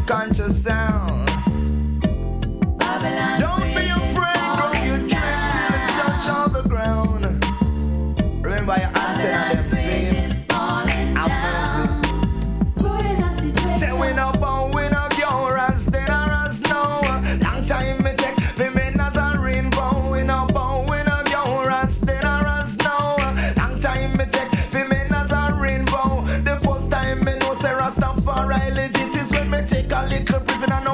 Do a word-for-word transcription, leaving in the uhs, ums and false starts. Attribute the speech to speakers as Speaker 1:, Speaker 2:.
Speaker 1: conscious sound.
Speaker 2: Babylon
Speaker 1: Don't be
Speaker 2: Bridge is
Speaker 1: afraid, grow
Speaker 2: falling
Speaker 1: your dread till it
Speaker 2: down.
Speaker 1: touch all the ground. Remember your antenna,
Speaker 2: Babylon
Speaker 1: them
Speaker 2: Bridge
Speaker 1: same.
Speaker 2: is falling
Speaker 1: Have
Speaker 2: down. Going up the train.
Speaker 1: Say we no bow, we no go, ras then or ras no. Long time me take, fi me Nazarene bow. We no bow, we no go, ras then or ras no. Long time me take, fi me Nazarene bow. The first time me know say Rastafari legit is when me take a little breath and I know